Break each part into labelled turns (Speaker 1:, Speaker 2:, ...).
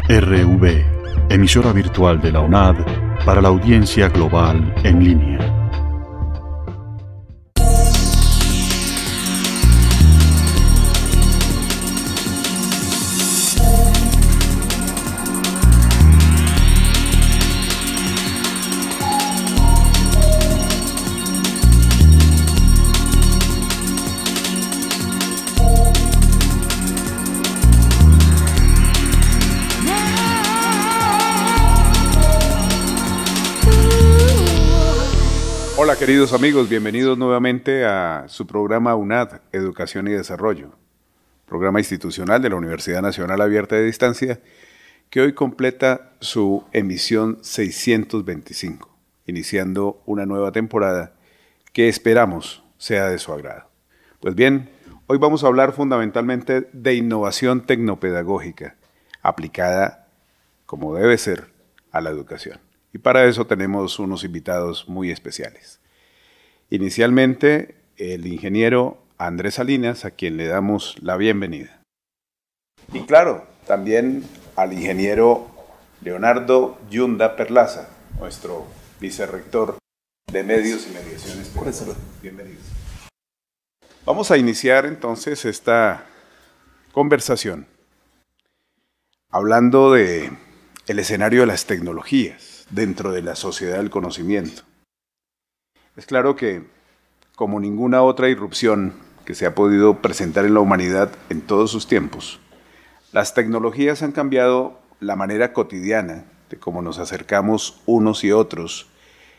Speaker 1: RV, emisora virtual de la UNAD para la audiencia global en línea.
Speaker 2: Hola queridos amigos, bienvenidos nuevamente a su programa UNAD, Educación y Desarrollo, programa institucional de la Universidad Nacional Abierta de Distancia, que hoy completa su emisión 625, iniciando una nueva temporada que esperamos sea de su agrado. Pues bien, hoy vamos a hablar fundamentalmente de innovación tecnopedagógica, aplicada, como debe ser, a la educación. Y para eso tenemos unos invitados muy especiales. Inicialmente, el ingeniero Andrés Salinas, a quien le damos la bienvenida. Y claro, también al ingeniero Leonardo Yunda Perlaza, nuestro vicerrector de Medios y Mediaciones. Bienvenidos. Vamos a iniciar entonces esta conversación hablando de el escenario de las tecnologías dentro de la sociedad del conocimiento. Es claro que, como ninguna otra irrupción que se ha podido presentar en la humanidad en todos sus tiempos, las tecnologías han cambiado la manera cotidiana de cómo nos acercamos unos y otros,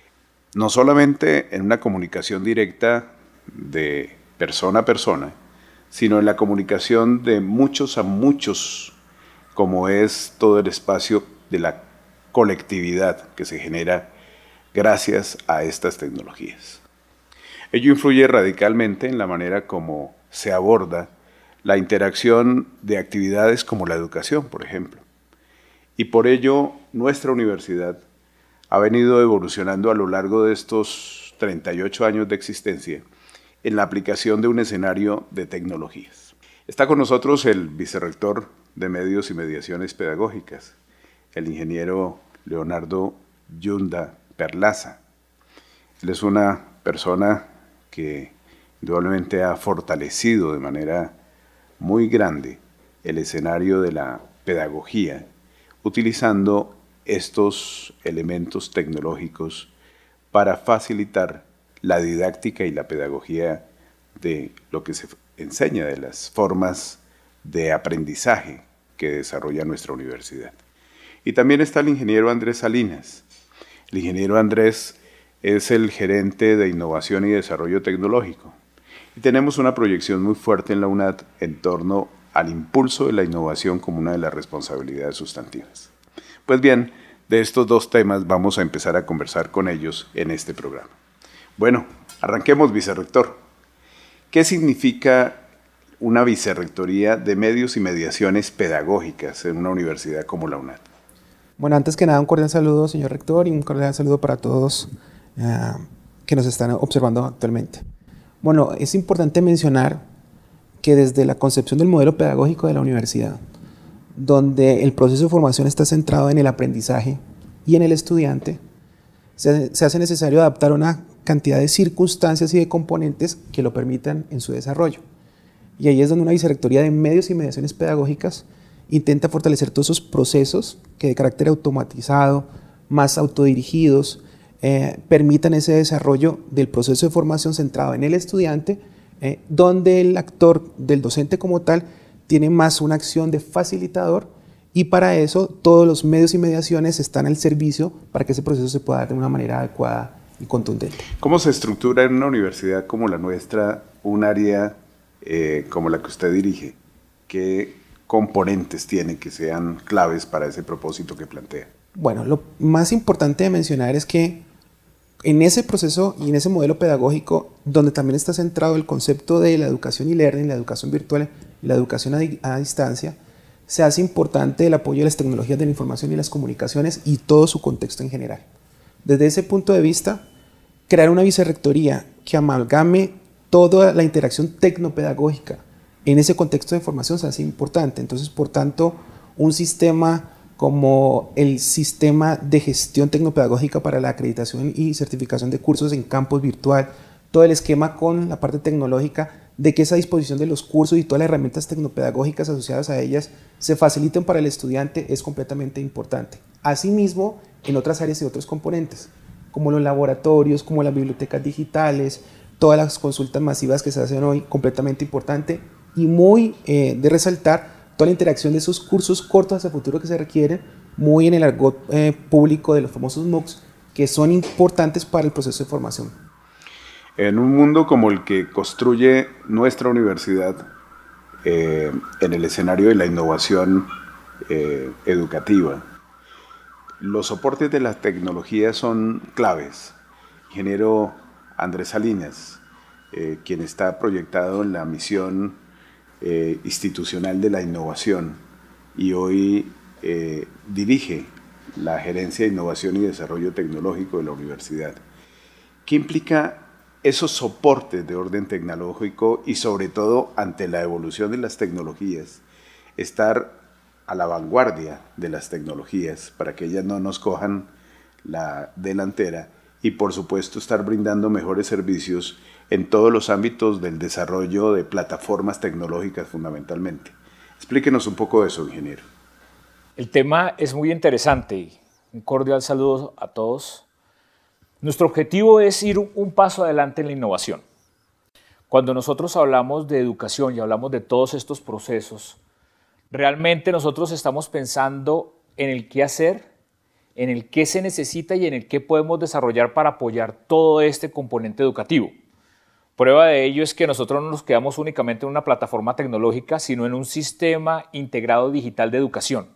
Speaker 2: no solamente en una comunicación directa de persona a persona, sino en la comunicación de muchos a muchos, como es todo el espacio de la colectividad que se genera gracias a estas tecnologías. Ello influye radicalmente en la manera como se aborda la interacción de actividades como la educación, por ejemplo. Y por ello, nuestra universidad ha venido evolucionando a lo largo de estos 38 años de existencia en la aplicación de un escenario de tecnologías. Está con nosotros el vicerrector de Medios y Mediaciones Pedagógicas, el ingeniero Leonardo Yunda Perlaza. Él es una persona que indudablemente ha fortalecido de manera muy grande el escenario de la pedagogía, utilizando estos elementos tecnológicos para facilitar la didáctica y la pedagogía de lo que se enseña, de las formas de aprendizaje que desarrolla nuestra universidad. Y también está el ingeniero Andrés Salinas. El ingeniero Andrés es el gerente de Innovación y Desarrollo Tecnológico. Y tenemos una proyección muy fuerte en la UNAD en torno al impulso de la innovación como una de las responsabilidades sustantivas. Pues bien, de estos dos temas vamos a empezar a conversar con ellos en este programa. Bueno, arranquemos, vicerrector. ¿Qué significa una vicerrectoría de Medios y Mediaciones Pedagógicas en una universidad como la UNAD?
Speaker 3: Bueno, antes que nada, un cordial saludo, señor rector, y un cordial saludo para todos que nos están observando actualmente. Bueno, es importante mencionar que desde la concepción del modelo pedagógico de la universidad, donde el proceso de formación está centrado en el aprendizaje y en el estudiante, se hace necesario adaptar una cantidad de circunstancias y de componentes que lo permitan en su desarrollo. Y ahí es donde una vicerrectoría de Medios y Mediaciones Pedagógicas intenta fortalecer todos esos procesos que de carácter automatizado, más autodirigidos, permitan ese desarrollo del proceso de formación centrado en el estudiante, donde el actor del docente como tal tiene más una acción de facilitador, y para eso todos los medios y mediaciones están al servicio para que ese proceso se pueda dar de una manera adecuada y contundente.
Speaker 2: ¿Cómo se estructura en una universidad como la nuestra un área como la que usted dirige? ¿Qué componentes tiene que sean claves para ese propósito que plantea?
Speaker 3: Bueno, lo más importante de mencionar es que en ese proceso y en ese modelo pedagógico, donde también está centrado el concepto de la educación y learning, la educación virtual y la educación a distancia, se hace importante el apoyo de las tecnologías de la información y las comunicaciones y todo su contexto en general. Desde ese punto de vista, crear una vicerrectoría que amalgame toda la interacción tecnopedagógica en ese contexto de formación se hace importante. Entonces, por tanto, un sistema como el sistema de gestión tecnopedagógica para la acreditación y certificación de cursos en campus virtual, todo el esquema con la parte tecnológica, de que esa disposición de los cursos y todas las herramientas tecnopedagógicas asociadas a ellas se faciliten para el estudiante es completamente importante. Asimismo, en otras áreas y otros componentes, como los laboratorios, como las bibliotecas digitales, todas las consultas masivas que se hacen hoy, completamente importante y muy de resaltar toda la interacción de esos cursos cortos hacia el futuro que se requieren, muy en el argot público de los famosos MOOCs, que son importantes para el proceso de formación.
Speaker 2: En un mundo como el que construye nuestra universidad, en el escenario de la innovación educativa, los soportes de las tecnologías son claves. Ingeniero Andrés Salinas, quien está proyectado en la misión institucional de la innovación y hoy dirige la Gerencia de Innovación y Desarrollo Tecnológico de la universidad. ¿Qué implica esos soportes de orden tecnológico y sobre todo ante la evolución de las tecnologías, estar a la vanguardia de las tecnologías para que ellas no nos cojan la delantera y por supuesto estar brindando mejores servicios en todos los ámbitos del desarrollo de plataformas tecnológicas fundamentalmente? Explíquenos un poco de eso, ingeniero.
Speaker 4: El tema es muy interesante. Un cordial saludo a todos. Nuestro objetivo es ir un paso adelante en la innovación. Cuando nosotros hablamos de educación y hablamos de todos estos procesos, realmente nosotros estamos pensando en el qué hacer, en el qué se necesita y en el qué podemos desarrollar para apoyar todo este componente educativo. Prueba de ello es que nosotros no nos quedamos únicamente en una plataforma tecnológica, sino en un sistema integrado digital de educación.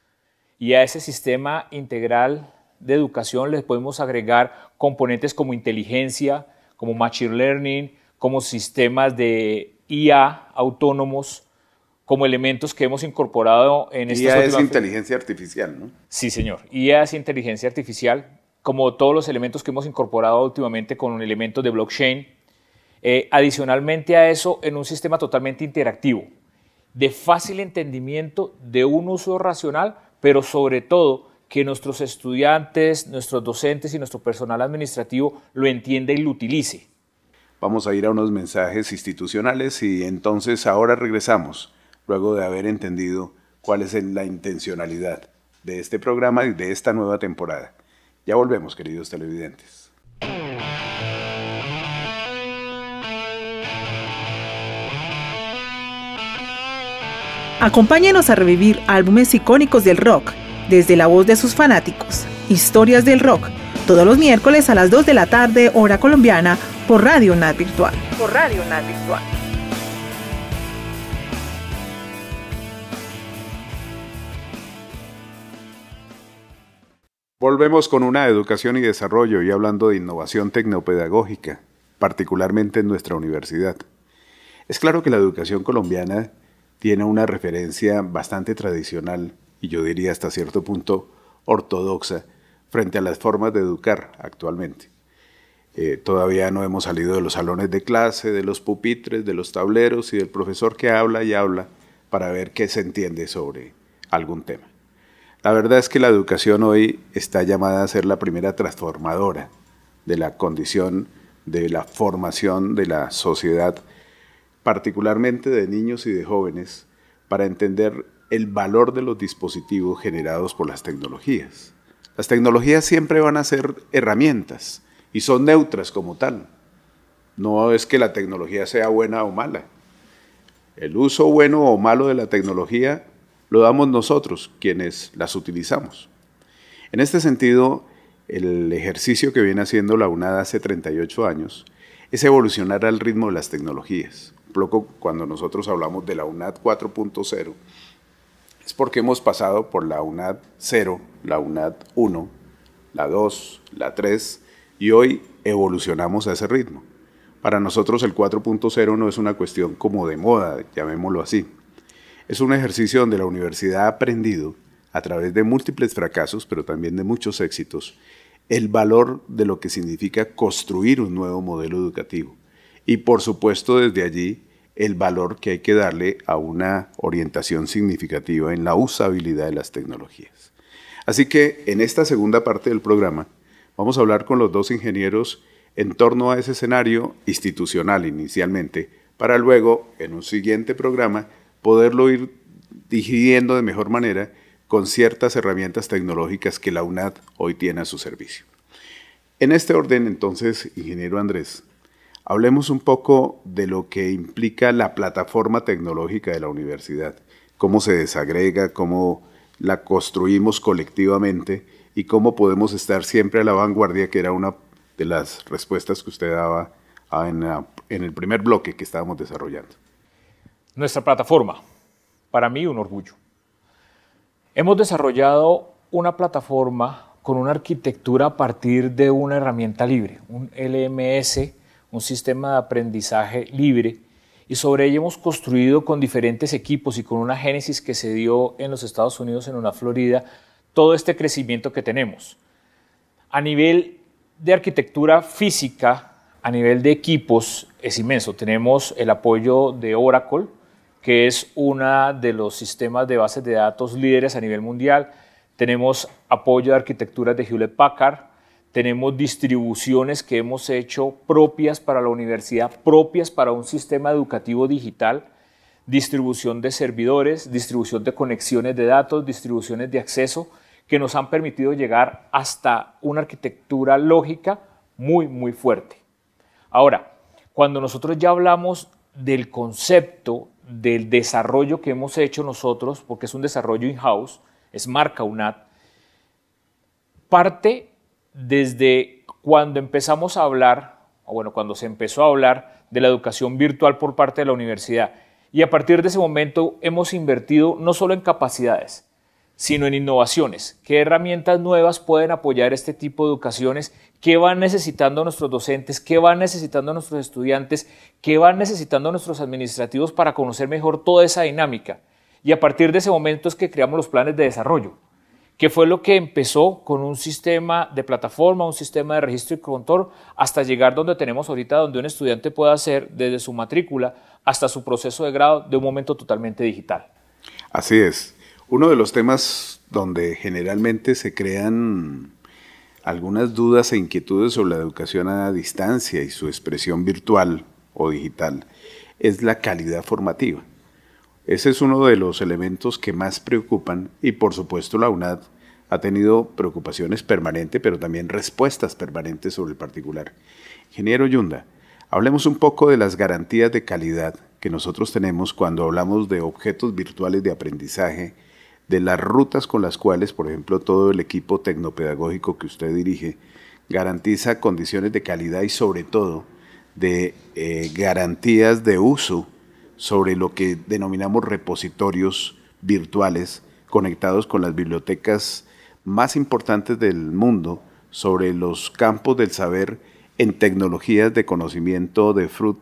Speaker 4: Y a ese sistema integral de educación les podemos agregar componentes como inteligencia, como machine learning, como sistemas de IA autónomos, como elementos que hemos incorporado en estas
Speaker 2: IA es inteligencia artificial, ¿no?
Speaker 4: Sí, señor. IA es inteligencia artificial, como todos los elementos que hemos incorporado últimamente con elementos de blockchain. Adicionalmente a eso, en un sistema totalmente interactivo, de fácil entendimiento, de un uso racional, pero sobre todo que nuestros estudiantes, nuestros docentes y nuestro personal administrativo lo entienda y lo utilice.
Speaker 2: Vamos a ir a unos mensajes institucionales y entonces ahora regresamos, luego de haber entendido cuál es la intencionalidad de este programa y de esta nueva temporada. Ya volvemos, queridos televidentes.
Speaker 5: Acompáñenos a revivir álbumes icónicos del rock, desde la voz de sus fanáticos. Historias del rock, todos los miércoles a las 2 de la tarde, hora colombiana, por Radio UNAD Virtual.
Speaker 2: Volvemos con una educación y desarrollo y hablando de innovación tecnopedagógica, particularmente en nuestra universidad. Es claro que la educación colombiana tiene una referencia bastante tradicional y yo diría hasta cierto punto ortodoxa frente a las formas de educar actualmente. Todavía no hemos salido de los salones de clase, de los pupitres, de los tableros y del profesor que habla y habla para ver qué se entiende sobre algún tema. La verdad es que la educación hoy está llamada a ser la primera transformadora de la condición de la formación de la sociedad, particularmente de niños y de jóvenes, para entender el valor de los dispositivos generados por las tecnologías. Las tecnologías siempre van a ser herramientas y son neutras como tal. No es que la tecnología sea buena o mala. El uso bueno o malo de la tecnología lo damos nosotros, quienes las utilizamos. En este sentido, el ejercicio que viene haciendo la UNAD hace 38 años es evolucionar al ritmo de las tecnologías. Poco cuando nosotros hablamos de la UNAD 4.0, es porque hemos pasado por la UNAD 0, la UNAD 1, la 2, la 3 y hoy evolucionamos a ese ritmo. Para nosotros el 4.0 no es una cuestión como de moda, llamémoslo así. Es un ejercicio donde la universidad ha aprendido, a través de múltiples fracasos, pero también de muchos éxitos, el valor de lo que significa construir un nuevo modelo educativo. Y por supuesto desde allí el valor que hay que darle a una orientación significativa en la usabilidad de las tecnologías. Así que en esta segunda parte del programa vamos a hablar con los dos ingenieros en torno a ese escenario institucional inicialmente, para luego, en un siguiente programa, poderlo ir digiriendo de mejor manera con ciertas herramientas tecnológicas que la UNAD hoy tiene a su servicio. En este orden, entonces, ingeniero Andrés, hablemos un poco de lo que implica la plataforma tecnológica de la universidad, cómo se desagrega, cómo la construimos colectivamente y cómo podemos estar siempre a la vanguardia, que era una de las respuestas que usted daba en el primer bloque que estábamos desarrollando.
Speaker 4: Nuestra plataforma, para mí un orgullo. Hemos desarrollado una plataforma con una arquitectura a partir de una herramienta libre, un LMS, un sistema de aprendizaje libre, y sobre ella hemos construido con diferentes equipos y con una génesis que se dio en los Estados Unidos, en una Florida, todo este crecimiento que tenemos. A nivel de arquitectura física, a nivel de equipos, es inmenso. Tenemos el apoyo de Oracle, que es uno de los sistemas de bases de datos líderes a nivel mundial. Tenemos apoyo de arquitecturas de Hewlett Packard, tenemos distribuciones que hemos hecho propias para la universidad, propias para un sistema educativo digital, distribución de servidores, distribución de conexiones de datos, distribuciones de acceso, que nos han permitido llegar hasta una arquitectura lógica muy, muy fuerte. Ahora, cuando nosotros ya hablamos del concepto del desarrollo que hemos hecho nosotros, porque es un desarrollo in-house, es marca UNAD, parte desde cuando empezamos a hablar, o bueno, cuando se empezó a hablar de la educación virtual por parte de la universidad. Y a partir de ese momento hemos invertido no solo en capacidades, sino en innovaciones. ¿Qué herramientas nuevas pueden apoyar este tipo de educaciones? ¿Qué van necesitando nuestros docentes? ¿Qué van necesitando nuestros estudiantes? ¿Qué van necesitando nuestros administrativos para conocer mejor toda esa dinámica? Y a partir de ese momento es que creamos los planes de desarrollo, que fue lo que empezó con un sistema de plataforma, un sistema de registro y control, hasta llegar donde tenemos ahorita, donde un estudiante puede hacer desde su matrícula hasta su proceso de grado de un momento totalmente digital.
Speaker 2: Así es. Uno de los temas donde generalmente se crean algunas dudas e inquietudes sobre la educación a distancia y su expresión virtual o digital es la calidad formativa. Ese es uno de los elementos que más preocupan y por supuesto la UNAD ha tenido preocupaciones permanentes, pero también respuestas permanentes sobre el particular. Ingeniero Yunda, hablemos un poco de las garantías de calidad que nosotros tenemos cuando hablamos de objetos virtuales de aprendizaje, de las rutas con las cuales, por ejemplo, todo el equipo tecnopedagógico que usted dirige garantiza condiciones de calidad y sobre todo de garantías de uso sobre lo que denominamos repositorios virtuales conectados con las bibliotecas más importantes del mundo sobre los campos del saber en tecnologías de conocimiento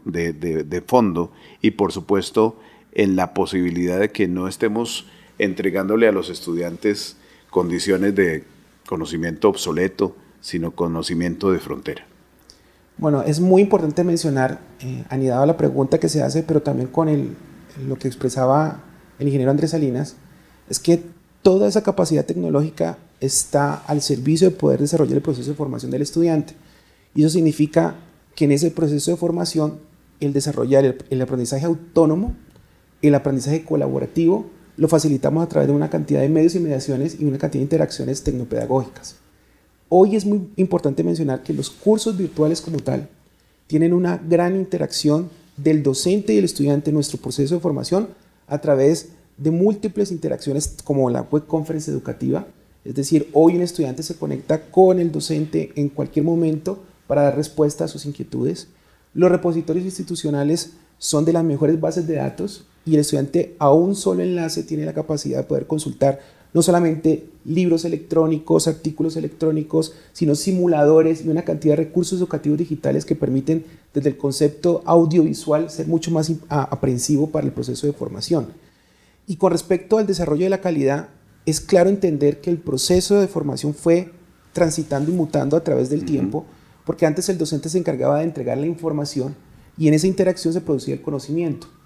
Speaker 2: de fondo y por supuesto en la posibilidad de que no estemos entregándole a los estudiantes condiciones de conocimiento obsoleto, sino conocimiento de frontera.
Speaker 3: Bueno, es muy importante mencionar, anidado a la pregunta que se hace, pero también con lo que expresaba el ingeniero Andrés Salinas, es que toda esa capacidad tecnológica está al servicio de poder desarrollar el proceso de formación del estudiante. Y eso significa que en ese proceso de formación, el desarrollar el aprendizaje autónomo, el aprendizaje colaborativo, lo facilitamos a través de una cantidad de medios y mediaciones y una cantidad de interacciones tecnopedagógicas. Hoy es muy importante mencionar que los cursos virtuales como tal tienen una gran interacción del docente y el estudiante en nuestro proceso de formación a través de múltiples interacciones como la web conference educativa. Es decir, hoy un estudiante se conecta con el docente en cualquier momento para dar respuesta a sus inquietudes. Los repositorios institucionales son de las mejores bases de datos y el estudiante a un solo enlace tiene la capacidad de poder consultar no solamente libros electrónicos, artículos electrónicos, sino simuladores y una cantidad de recursos educativos digitales que permiten desde el concepto audiovisual ser mucho más aprehensivo para el proceso de formación. Y con respecto al desarrollo de la calidad, es claro entender que el proceso de formación fue transitando y mutando a través del tiempo, porque antes el docente se encargaba de entregar la información y en esa interacción se producía el conocimiento.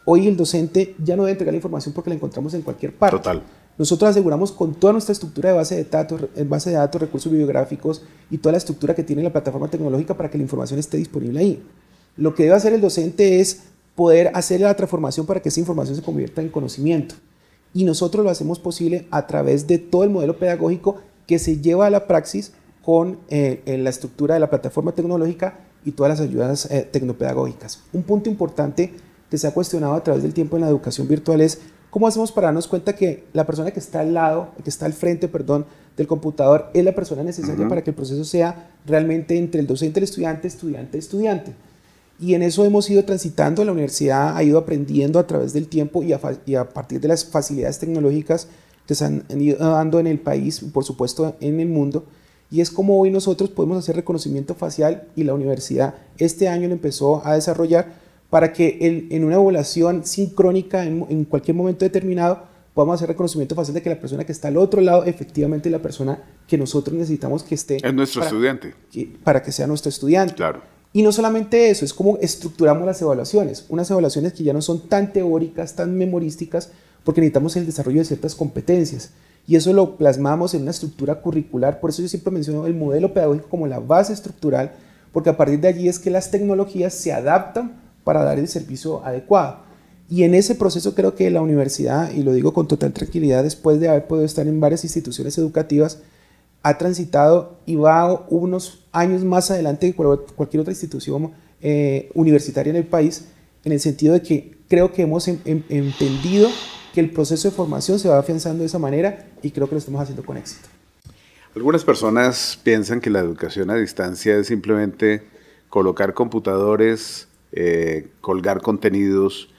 Speaker 3: hoy el docente ya no debe entregar la información porque la encontramos en cualquier parte.
Speaker 2: Total.
Speaker 3: Nosotros aseguramos con toda nuestra estructura de base de datos, recursos bibliográficos y toda la estructura que tiene la plataforma tecnológica para que la información esté disponible ahí. Lo que debe hacer el docente es poder hacer la transformación para que esa información se convierta en conocimiento. Y nosotros lo hacemos posible a través de todo el modelo pedagógico que se lleva a la praxis con la estructura de la plataforma tecnológica y todas las ayudas tecnopedagógicas. Un punto importante que se ha cuestionado a través del tiempo en la educación virtual es cómo hacemos para darnos cuenta que la persona que está al frente del computador es la persona necesaria para que el proceso sea realmente entre el docente, el estudiante. Y en eso hemos ido transitando, la universidad ha ido aprendiendo a través del tiempo y a partir de las facilidades tecnológicas que se han ido dando en el país y por supuesto en el mundo. Y es como hoy nosotros podemos hacer reconocimiento facial y la universidad este año lo empezó a desarrollar para que en una evaluación sincrónica en cualquier momento determinado podamos hacer reconocimiento facial de que la persona que está al otro lado efectivamente es la persona que nosotros necesitamos que esté.
Speaker 2: Es nuestro estudiante.
Speaker 3: Para que sea nuestro estudiante.
Speaker 2: Claro.
Speaker 3: Y no solamente eso, es como estructuramos las evaluaciones. Unas evaluaciones que ya no son tan teóricas, tan memorísticas, porque necesitamos el desarrollo de ciertas competencias. Y eso lo plasmamos en una estructura curricular. Por eso yo siempre menciono el modelo pedagógico como la base estructural, porque a partir de allí es que las tecnologías se adaptan para dar el servicio adecuado. Y en ese proceso creo que la universidad, y lo digo con total tranquilidad, después de haber podido estar en varias instituciones educativas, ha transitado y va unos años más adelante que cualquier otra institución universitaria en el país, en el sentido de que creo que hemos entendido que el proceso de formación se va afianzando de esa manera y creo que lo estamos haciendo con éxito.
Speaker 2: Algunas personas piensan que la educación a distancia es simplemente colocar computadores, colgar contenidos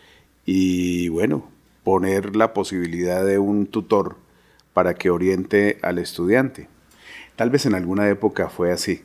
Speaker 2: y, bueno, poner la posibilidad de un tutor para que oriente al estudiante. Tal vez en alguna época fue así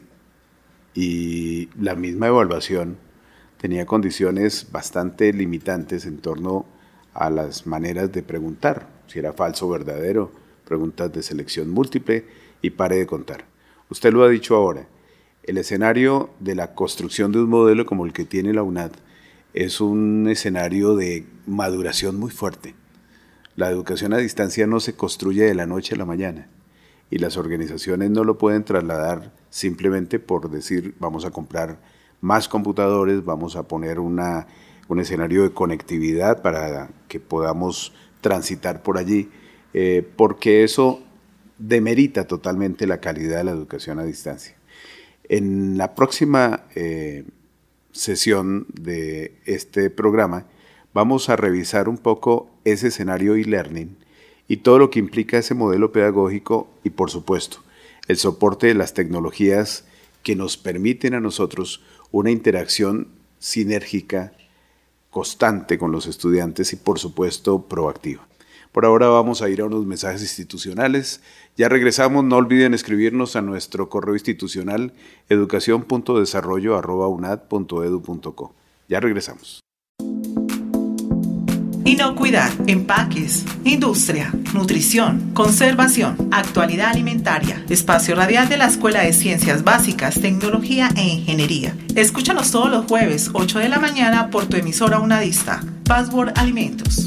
Speaker 2: y la misma evaluación tenía condiciones bastante limitantes en torno a las maneras de preguntar, si era falso o verdadero, preguntas de selección múltiple y pare de contar. Usted lo ha dicho ahora, el escenario de la construcción de un modelo como el que tiene la UNAD es un escenario de maduración muy fuerte. La educación a distancia no se construye de la noche a la mañana y las organizaciones no lo pueden trasladar simplemente por decir vamos a comprar más computadores, vamos a poner un escenario de conectividad para que podamos transitar por allí, porque eso demerita totalmente la calidad de la educación a distancia. En la próxima sesión de este programa vamos a revisar un poco ese escenario e-learning y todo lo que implica ese modelo pedagógico y, por supuesto, el soporte de las tecnologías que nos permiten a nosotros una interacción sinérgica, constante con los estudiantes y, por supuesto, proactiva. Por ahora vamos a ir a unos mensajes institucionales. Ya regresamos, no olviden escribirnos a nuestro correo institucional educacion.desarrollo@unad.edu.co. Ya regresamos.
Speaker 5: Inocuidad, empaques, industria, nutrición, conservación, actualidad alimentaria. Espacio radial de la Escuela de Ciencias Básicas, Tecnología e Ingeniería. Escúchanos todos los jueves, 8 de la mañana, por tu emisora unadista. Password Alimentos.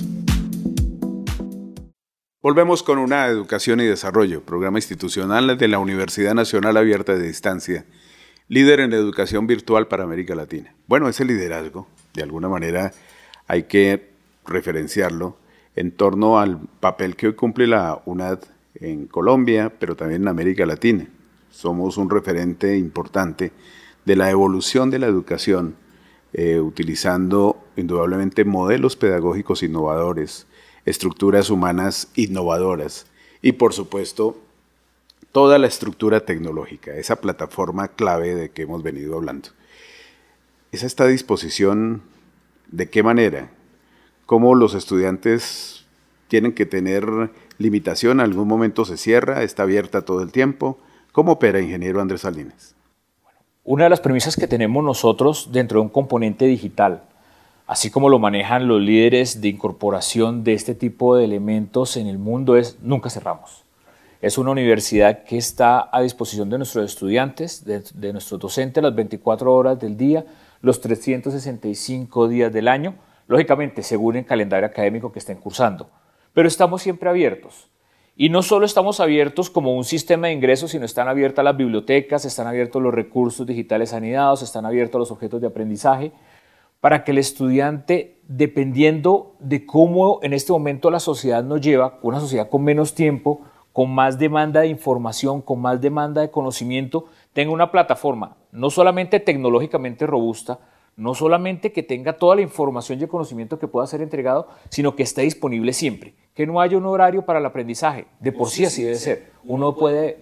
Speaker 2: Volvemos con una Educación y Desarrollo, programa institucional de la Universidad Nacional Abierta de Distancia, líder en educación virtual para América Latina. Bueno, ese liderazgo, de alguna manera, hay que referenciarlo en torno al papel que hoy cumple la UNAD en Colombia, pero también en América Latina. Somos un referente importante de la evolución de la educación, utilizando indudablemente modelos pedagógicos innovadores, estructuras humanas innovadoras y, por supuesto, toda la estructura tecnológica, esa plataforma clave de que hemos venido hablando. ¿Esa está a disposición? ¿De qué manera? ¿Cómo los estudiantes tienen que tener limitación? ¿En algún momento se cierra? ¿Está abierta todo el tiempo? ¿Cómo opera, ingeniero Andrés Salinas?
Speaker 4: Una de las premisas que tenemos nosotros dentro de un componente digital, así como lo manejan los líderes de incorporación de este tipo de elementos en el mundo, es nunca cerramos. Es una universidad que está a disposición de nuestros estudiantes, de nuestros docentes las 24 horas del día, los 365 días del año. lógicamente según el calendario académico que estén cursando. Pero estamos siempre abiertos. Y no solo estamos abiertos como un sistema de ingresos, sino están abiertas las bibliotecas, están abiertos los recursos digitales anidados, están abiertos los objetos de aprendizaje, para que el estudiante, dependiendo de cómo en este momento la sociedad nos lleva, una sociedad con menos tiempo, con más demanda de información, con más demanda de conocimiento, tenga una plataforma no solamente tecnológicamente robusta, no solamente que tenga toda la información y el conocimiento que pueda ser entregado, sino que esté disponible siempre, que no haya un horario para el aprendizaje, de por sí así debe ser. Uno puede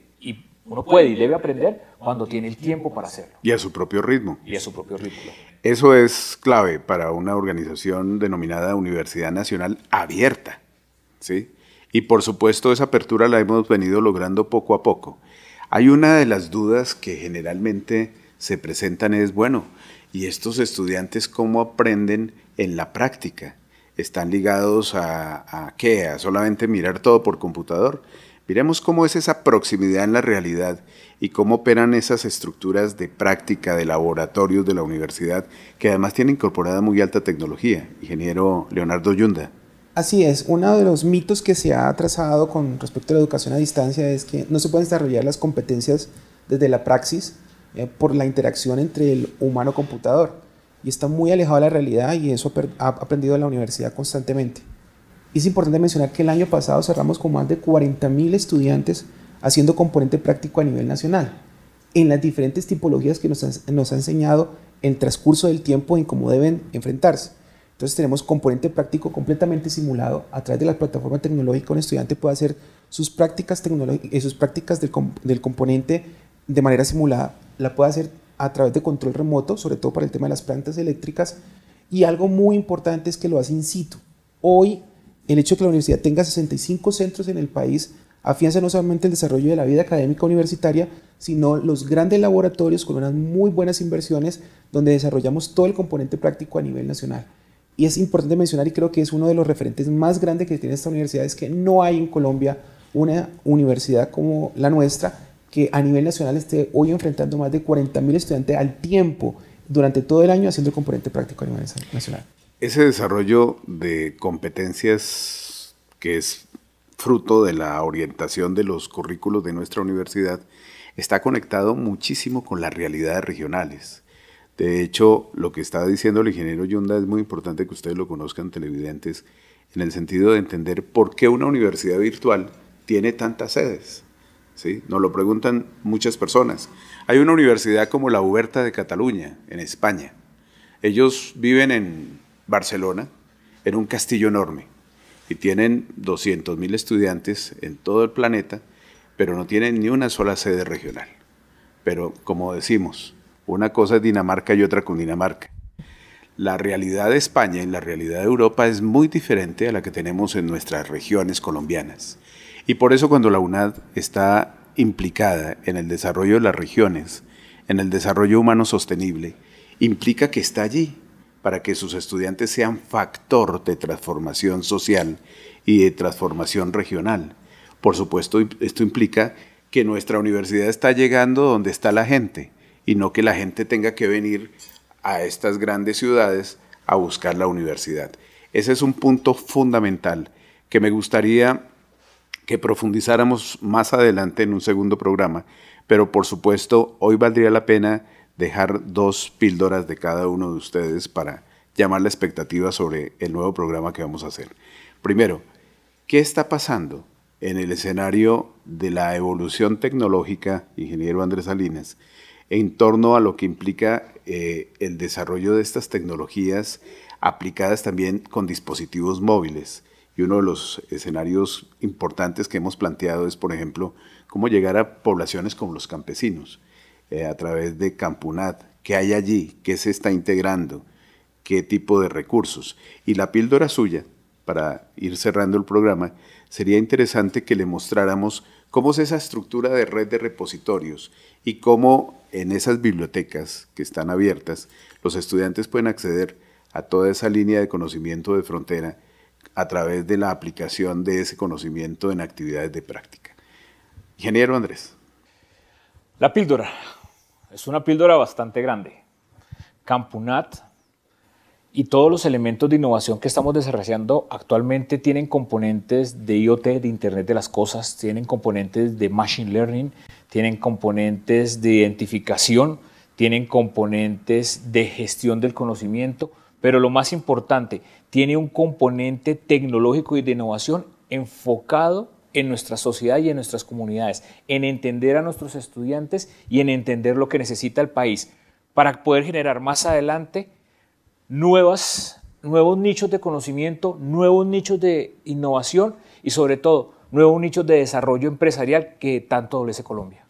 Speaker 4: y debe aprender cuando tiene el tiempo para hacerlo.
Speaker 2: Y a su propio ritmo.
Speaker 4: Y a su propio ritmo.
Speaker 2: Eso es clave para una organización denominada Universidad Nacional Abierta, ¿sí? Y por supuesto esa apertura la hemos venido logrando poco a poco. Hay una de las dudas que generalmente se presentan es, bueno, ¿y estos estudiantes cómo aprenden en la práctica? ¿Están ligados a qué? ¿A solamente mirar todo por computador? Miremos cómo es esa proximidad en la realidad y cómo operan esas estructuras de práctica, de laboratorios de la universidad, que además tienen incorporada muy alta tecnología. Ingeniero Leonardo Yunda.
Speaker 3: Así es, uno de los mitos que se ha trazado con respecto a la educación a distancia es que no se pueden desarrollar las competencias desde la praxis por la interacción entre el humano-computador. Y está muy alejado de la realidad y eso ha aprendido la universidad constantemente. Es importante mencionar que el año pasado cerramos con más de 40.000 estudiantes haciendo componente práctico a nivel nacional, en las diferentes tipologías que nos ha enseñado el transcurso del tiempo en cómo deben enfrentarse. Entonces tenemos componente práctico completamente simulado a través de la plataforma tecnológica. Un estudiante puede hacer sus prácticas del componente de manera simulada, la puede hacer a través de control remoto, sobre todo para el tema de las plantas eléctricas, y algo muy importante es que lo hace in situ. Hoy, el hecho de que la universidad tenga 65 centros en el país afianza no solamente el desarrollo de la vida académica universitaria, sino los grandes laboratorios con unas muy buenas inversiones donde desarrollamos todo el componente práctico a nivel nacional. Y es importante mencionar, y creo que es uno de los referentes más grandes que tiene esta universidad, es que no hay en Colombia una universidad como la nuestra que a nivel nacional esté hoy enfrentando más de 40.000 estudiantes al tiempo durante todo el año haciendo el componente práctico a nivel nacional.
Speaker 2: Ese desarrollo de competencias que es fruto de la orientación de los currículos de nuestra universidad está conectado muchísimo con las realidades regionales. De hecho, lo que está diciendo el ingeniero Yunda es muy importante que ustedes lo conozcan, televidentes, en el sentido de entender por qué una universidad virtual tiene tantas sedes. ¿Sí? Nos lo preguntan muchas personas. Hay una universidad como la Oberta de Cataluña, en España. Ellos viven en Barcelona, en un castillo enorme, y tienen 200.000 estudiantes en todo el planeta, pero no tienen ni una sola sede regional. Pero, como decimos, una cosa es Dinamarca y otra Cundinamarca. La realidad de España y la realidad de Europa es muy diferente a la que tenemos en nuestras regiones colombianas. Y por eso cuando la UNAD está implicada en el desarrollo de las regiones, en el desarrollo humano sostenible, implica que está allí para que sus estudiantes sean factor de transformación social y de transformación regional. Por supuesto, esto implica que nuestra universidad está llegando donde está la gente y no que la gente tenga que venir a estas grandes ciudades a buscar la universidad. Ese es un punto fundamental que me gustaría que profundizáramos más adelante en un segundo programa, pero por supuesto hoy valdría la pena dejar 2 píldoras de cada uno de ustedes para llamar la expectativa sobre el nuevo programa que vamos a hacer. Primero, ¿qué está pasando en el escenario de la evolución tecnológica, ingeniero Andrés Salinas, en torno a lo que implica el desarrollo de estas tecnologías aplicadas también con dispositivos móviles? Y uno de los escenarios importantes que hemos planteado es, por ejemplo, cómo llegar a poblaciones como los campesinos a través de Campunat. ¿Qué hay allí? ¿Qué se está integrando? ¿Qué tipo de recursos? Y la píldora suya, para ir cerrando el programa, sería interesante que le mostráramos cómo es esa estructura de red de repositorios y cómo en esas bibliotecas que están abiertas, los estudiantes pueden acceder a toda esa línea de conocimiento de frontera a través de la aplicación de ese conocimiento en actividades de práctica. Ingeniero Andrés.
Speaker 4: La píldora es una píldora bastante grande. Campunat y todos los elementos de innovación que estamos desarrollando actualmente tienen componentes de IoT, de Internet de las Cosas, tienen componentes de Machine Learning, tienen componentes de identificación, tienen componentes de gestión del conocimiento, pero lo más importante, tiene un componente tecnológico y de innovación enfocado en nuestra sociedad y en nuestras comunidades, en entender a nuestros estudiantes y en entender lo que necesita el país para poder generar más adelante nuevos nichos de conocimiento, nuevos nichos de innovación y sobre todo nuevos nichos de desarrollo empresarial que tanto adolece Colombia.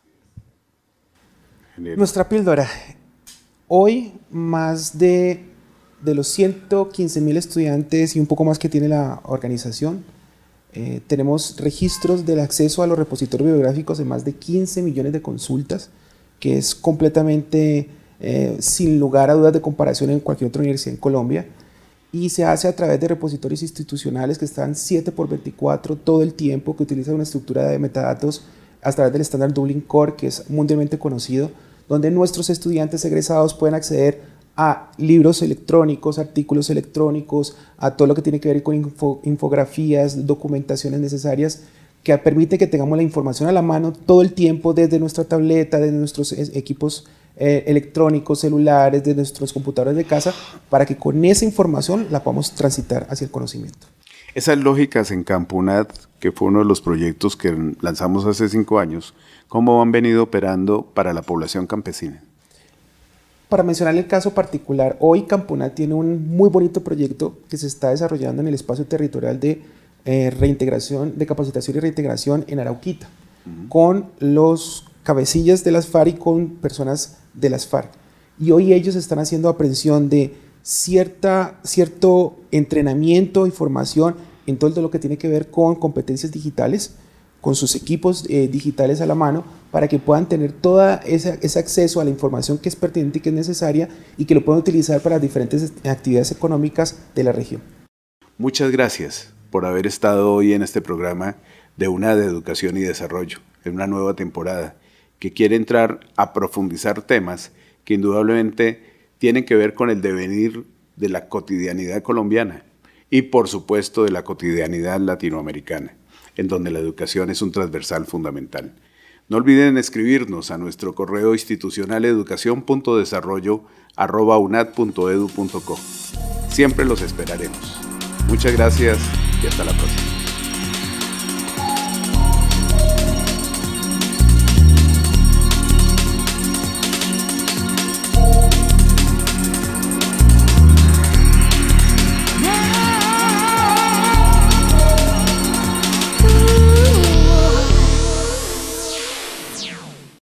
Speaker 3: Nuestra píldora. Hoy más de los 115.000 estudiantes y un poco más que tiene la organización, tenemos registros del acceso a los repositorios bibliográficos de más de 15 millones de consultas, que es completamente sin lugar a dudas de comparación en cualquier otra universidad en Colombia, y se hace a través de repositorios institucionales que están 7x24 todo el tiempo, que utilizan una estructura de metadatos a través del estándar Dublin Core, que es mundialmente conocido, donde nuestros estudiantes egresados pueden acceder a libros electrónicos, artículos electrónicos, a todo lo que tiene que ver con infografías, documentaciones necesarias, que permite que tengamos la información a la mano todo el tiempo desde nuestra tableta, desde nuestros equipos electrónicos, celulares, de nuestros computadores de casa, para que con esa información la podamos transitar hacia el conocimiento.
Speaker 2: Esas lógicas en Campunat, que fue uno de los proyectos que lanzamos hace 5 años, ¿cómo han venido operando para la población campesina?
Speaker 3: Para mencionar el caso particular, hoy Campunat tiene un muy bonito proyecto que se está desarrollando en el espacio territorial de reintegración, de capacitación y reintegración en Arauquita, con los cabecillas de las FARC y con personas de las FARC. Y hoy ellos están haciendo aprehensión de cierto entrenamiento y formación en todo lo que tiene que ver con competencias digitales, con sus equipos digitales a la mano, para que puedan tener todo ese acceso a la información que es pertinente y que es necesaria y que lo puedan utilizar para diferentes actividades económicas de la región.
Speaker 2: Muchas gracias por haber estado hoy en este programa de UNAD de Educación y Desarrollo, en una nueva temporada, que quiere entrar a profundizar temas que indudablemente tienen que ver con el devenir de la cotidianidad colombiana y, por supuesto, de la cotidianidad latinoamericana, en donde la educación es un transversal fundamental. No olviden escribirnos a nuestro correo institucional educacion.desarrollo@unad.edu.co. Siempre los esperaremos. Muchas gracias y hasta la próxima.